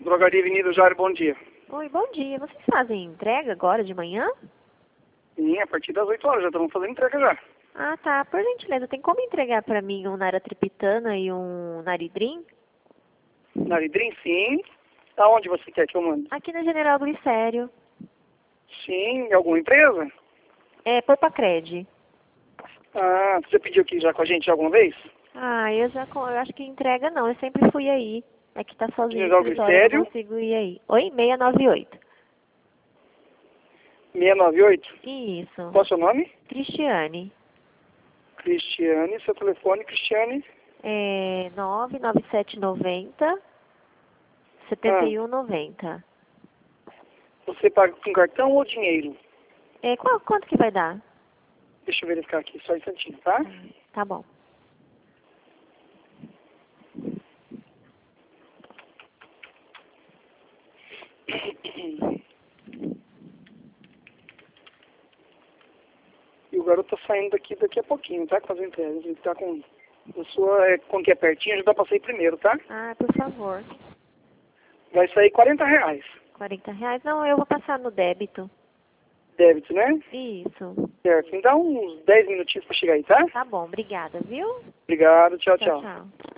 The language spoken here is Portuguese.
Drogaria Avenida Jário, bom dia. Oi, bom dia. Vocês fazem entrega agora de manhã? Sim, a partir das 8 horas, já estamos fazendo entrega já. Ah, tá. Por gentileza, tem como entregar pra mim um naratriptana e um naridrim? Naridrim, sim. Aonde você quer que eu mande? Aqui na General Glicério. Sim, em alguma empresa? É, Porpacred. Ah, você pediu aqui já com a gente alguma vez? Ah, eu acho que entrega não, eu sempre fui aí. É que tá sozinho no General escritório, eu não Glicério, consigo ir aí. Oi, 698. 698. Isso. Qual é o seu nome? Cristiane. Cristiane, seu telefone, Cristiane. É 99790 7190. Você paga com cartão ou dinheiro? É, quanto que vai dar? Deixa eu verificar aqui, só um instantinho, tá? Tá bom. E o garoto tá saindo daqui a pouquinho, tá? Com as entregas. Ele tá com... A sua, como que é pertinho, já dá pra sair primeiro, tá? Ah, por favor. Vai sair R$ 40. R$ 40? Não, eu vou passar no débito. Débito, né? Isso. Certo. Me dá uns 10 minutinhos pra chegar aí, tá? Tá bom, obrigada, viu? Obrigado, tchau, Tchau, tchau. tchau.